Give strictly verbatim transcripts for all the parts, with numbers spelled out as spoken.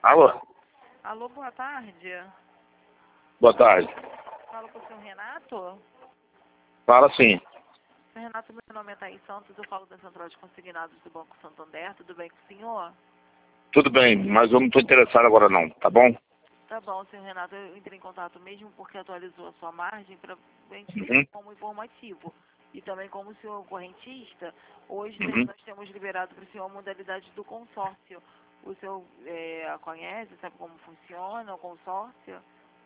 Alô? Alô, boa tarde. Boa tarde. Falo com o senhor Renato? Fala sim. Senhor Renato, meu nome é Thaís Santos, eu falo da Central de Consignados do Banco Santander. Tudo bem com o senhor? Tudo bem, mas eu não estou interessado agora não, tá bom? Tá bom, senhor Renato, eu entrei em contato mesmo porque atualizou a sua margem para a gente Uhum. como informativo. E também como senhor correntista, hoje Uhum. nós temos liberado para o senhor a modalidade do consórcio. O senhor é, conhece, sabe como funciona o consórcio?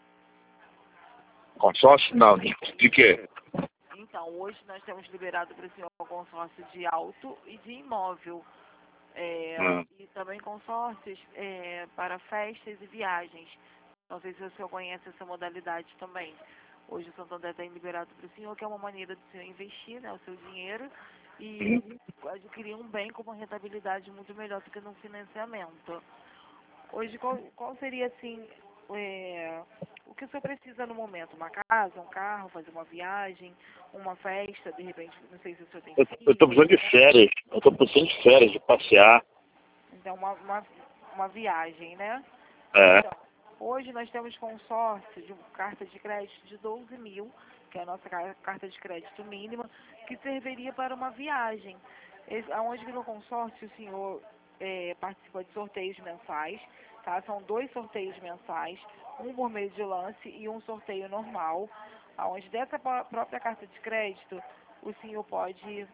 Consórcio? Não, de, de quê? Então, hoje nós temos liberado para o senhor o consórcio de auto e de imóvel. É, Hum. e também consórcios é, para festas e viagens. Não sei se o senhor conhece essa modalidade também. Hoje o Santander tem liberado para o senhor, que é uma maneira do senhor investir, né, o seu dinheiro e adquirir um bem com uma rentabilidade muito melhor do que no financiamento. Hoje, qual, qual seria, assim, é, o que o senhor precisa no momento? Uma casa, um carro, fazer uma viagem, uma festa, de repente, não sei se o senhor tem Eu filho. estou precisando de férias. Eu estou precisando de férias, de passear. Então, uma, uma, uma viagem, né? É. Então, hoje nós temos consórcio de carta de crédito de doze mil, que é a nossa ca- carta de crédito mínima, que serviria para uma viagem. Esse, onde no consórcio o senhor é, participa de sorteios mensais, tá? São dois sorteios mensais, um por meio de lance e um sorteio normal, onde dessa pró- própria carta de crédito o senhor pode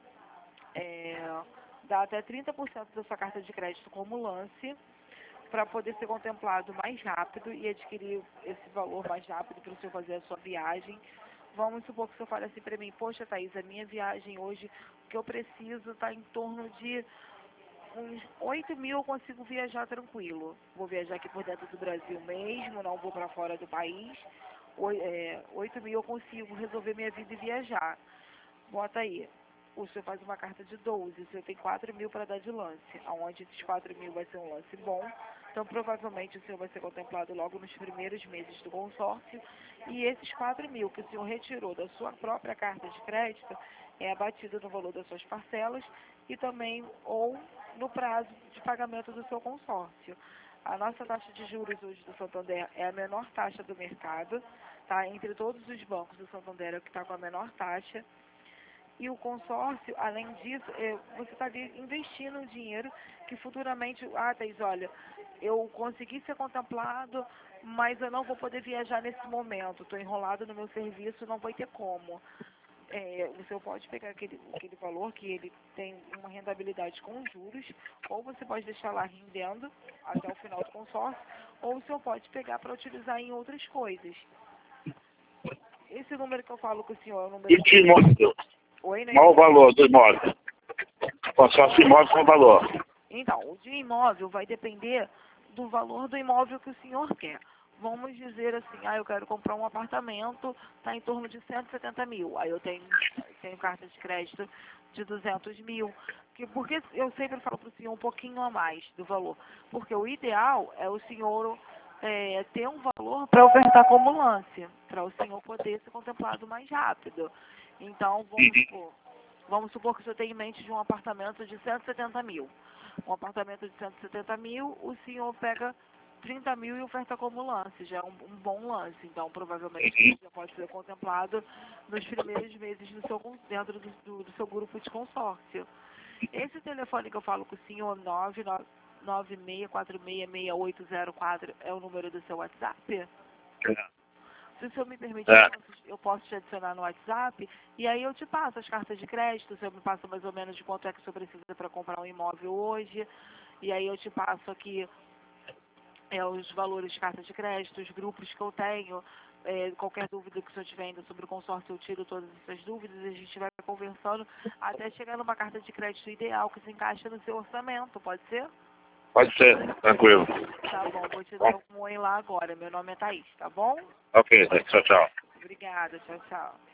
é, dar até trinta por cento da sua carta de crédito como lance, para poder ser contemplado mais rápido e adquirir esse valor mais rápido para o senhor fazer a sua viagem. Vamos supor que o senhor fale assim para mim: poxa, Thaís, a minha viagem hoje, o que eu preciso está em torno de uns oito mil, eu consigo viajar tranquilo. Vou viajar aqui por dentro do Brasil mesmo, não vou para fora do país. Oi- é, oito mil eu consigo resolver minha vida e viajar. Bota aí. O senhor faz uma carta de doze, o senhor tem quatro mil para dar de lance, aonde esses quatro mil vai ser um lance bom. Então, provavelmente, o senhor vai ser contemplado logo nos primeiros meses do consórcio. E esses quatro mil que o senhor retirou da sua própria carta de crédito é abatido no valor das suas parcelas e também ou no prazo de pagamento do seu consórcio. A nossa taxa de juros hoje do Santander é a menor taxa do mercado, tá? Entre todos os bancos, o Santander é o que está com a menor taxa. E o consórcio, além disso, é, você está ali investindo um dinheiro que futuramente, ah, Thaís, olha, eu consegui ser contemplado, mas eu não vou poder viajar nesse momento, estou enrolado no meu serviço, não vai ter como. É, o senhor pode pegar aquele, aquele valor que ele tem uma rentabilidade com juros, ou você pode deixar lá rendendo até o final do consórcio, ou o senhor pode pegar para utilizar em outras coisas. Esse número que eu falo com o senhor é o número... E de imóvel? Oi, não Qual o entendi. valor do imóvel? Consórcio imóvel, qual o valor? Então, o de imóvel vai depender do valor do imóvel que o senhor quer. Vamos dizer assim, ah, eu quero comprar um apartamento, está em torno de cento e setenta mil. Aí eu tenho, tenho carta de crédito de duzentos mil. Que, porque eu sempre falo para o senhor um pouquinho a mais do valor. Porque o ideal é o senhor é, ter um valor para ofertar como lance, para o senhor poder ser contemplado mais rápido. Então, vamos supor, vamos supor que o senhor tem em mente de um apartamento de cento e setenta mil. Um apartamento de cento e setenta mil, o senhor pega trinta mil e oferta como lance, já é um, um bom lance. Então, provavelmente, ele já pode ser contemplado nos primeiros meses do seu, con- dentro do, do, do seu grupo de consórcio. Esse telefone que eu falo com o senhor, nove nove seis quatro seis seis oito zero quatro, é o número do seu WhatsApp? Se o senhor me permitir, É. eu posso, eu posso te adicionar no WhatsApp e aí eu te passo as cartas de crédito, o senhor me passa mais ou menos de quanto é que o senhor precisa para comprar um imóvel hoje, e aí eu te passo aqui é, os valores de cartas de crédito, os grupos que eu tenho, é, qualquer dúvida que o senhor tiver ainda sobre o consórcio, eu tiro todas essas dúvidas e a gente vai conversando até chegar numa carta de crédito ideal que se encaixa no seu orçamento, pode ser? Pode ser, tranquilo. Tá bom, vou te dar um oi lá agora. Meu nome é Thaís, tá bom? Ok, tchau, tchau. Obrigada, tchau, tchau.